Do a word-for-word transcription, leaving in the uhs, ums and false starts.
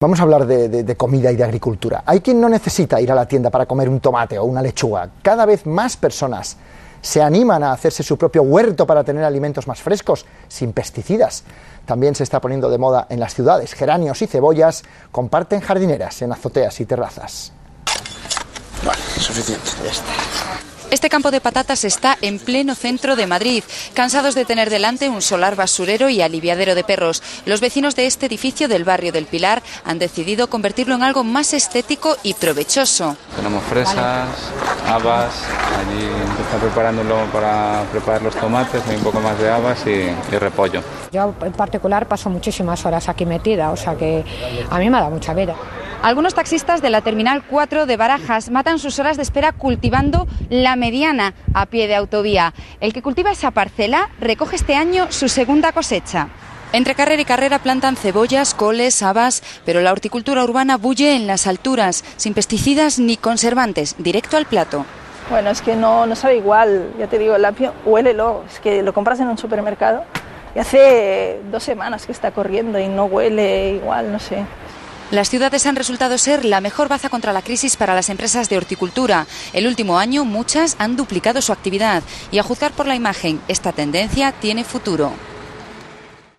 Vamos a hablar de, de, de comida y de agricultura. Hay quien no necesita ir a la tienda para comer un tomate o una lechuga. Cada vez más personas se animan a hacerse su propio huerto para tener alimentos más frescos, sin pesticidas. También se está poniendo de moda en las ciudades. Geranios y cebollas comparten jardineras en azoteas y terrazas. Vale, suficiente, ya está. Este campo de patatas está en pleno centro de Madrid, cansados de tener delante un solar basurero y aliviadero de perros. Los vecinos de este edificio del barrio del Pilar han decidido convertirlo en algo más estético y provechoso. Tenemos fresas, habas, allí está preparándolo para preparar los tomates, hay un poco más de habas y, y repollo. Yo en particular paso muchísimas horas aquí metida, o sea que a mí me da mucha vida. Algunos taxistas de la Terminal cuatro de Barajas matan sus horas de espera cultivando la mediana a pie de autovía. El que cultiva esa parcela recoge este año su segunda cosecha. Entre carrera y carrera plantan cebollas, coles, habas, pero la horticultura urbana bulle en las alturas, sin pesticidas ni conservantes, directo al plato. Bueno, es que no, no sabe igual, ya te digo, el apio, huélelo, es que lo compras en un supermercado y hace dos semanas que está corriendo y no huele igual, no sé. Las ciudades han resultado ser la mejor baza contra la crisis para las empresas de horticultura. El último año muchas han duplicado su actividad y, a juzgar por la imagen, esta tendencia tiene futuro.